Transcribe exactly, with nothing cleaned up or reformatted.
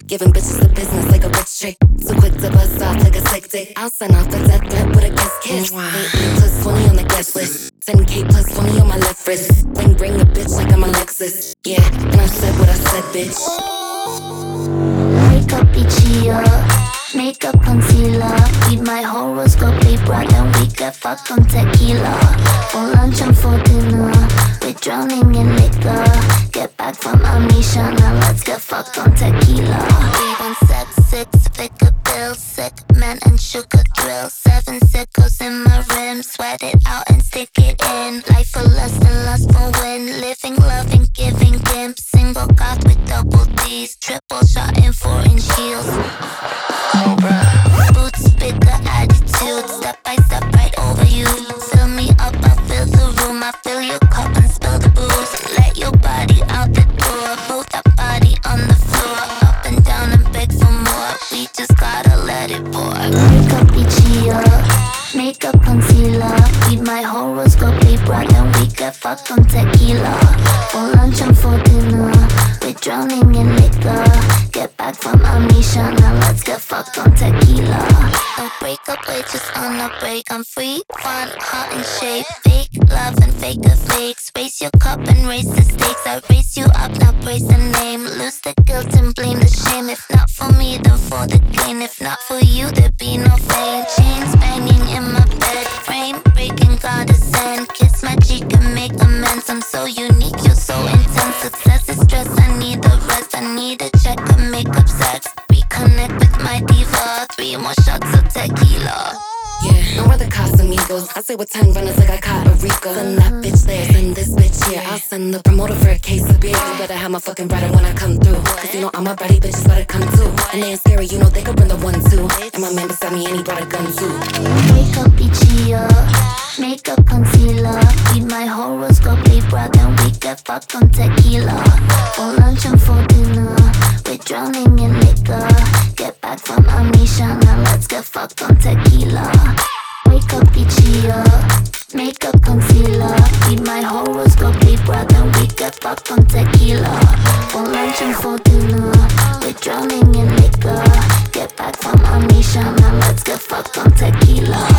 Giving bitches the business like a rich trick. Too quick to bust off like a sick dick. I'll sign off a death threat with a kiss kiss. eight plus twenty on the guest list. ten K plus twenty on my left wrist. Bling bring a bitch like I'm a Lexus. Yeah, and I said what I said, bitch. Wake up, itchy up. Makeup, concealer. Read my horoscope, Libra. Then we get fucked on tequila. For lunch and for dinner, we're drowning in liquor. Get back from Amisha, now let's get fucked on tequila. We want sex, six figure bills, sick men and sugar thrills. Seven sickles in my rim, sweat it out and stick it in. Life for lust and lust for win. Living, loving, giving gimp. Single goth with double D's. Triple shot in four inch heels. Cobra. Boots, bigger attitude. Step by step right over you. Fill me up, I fill the room. I fill your cup and spill the booze. Let your body out the door. Move that body on the floor. Up and down and beg for more. We just gotta let it pour. Wake up, itchy up. Makeup, concealer. Read my horoscope, Libra. Then we get fucked on tequila. For lunch and for dinner, we're drowning in liquor. Get back from Amisha, now let's get fucked on tequila. Don't break up, we're just on a break. I'm free, fun, hot in shape. Fake love and fake a fakes. Raise your cup and raise the stakes. I raise you up, now praise the name. Lose the guilt and blame the shame. If not for me, then for the gain. If not for you, there'd be no fame. Chains banging in my bed, frame breaking, gotta send. Kiss my cheek and make amends. I'm so unique, you're so intense. Success is stress, I need the rest. I need a check and make up sex. Reconnect with my diva. Three more shots of tequila. Yeah, I'm where the Casamigos. I say with ten runners like I caught a Rico. Send that bitch there, send this bitch here. I'll send the promoter for a case of beer. You better have my fucking rider when I come through. Cause you know I'm a ready bitch, better come too. And they ain't scary, you know they could bring the one two. And my man beside me and he brought a gun too. Wake up, itchy up. Makeup, concealer. Read my horoscope, Libra. Then we get fucked on tequila. For lunch and for dinner, we're drowning in liquor. Get back from Amisha, now let's get fucked on tequila. Wake up, itchy up. Makeup, concealer. Read my horoscope, Libra. Then we get fucked on tequila. For lunch and for dinner, we're drowning in liquor. Get back from Amisha, now let's get fucked on tequila.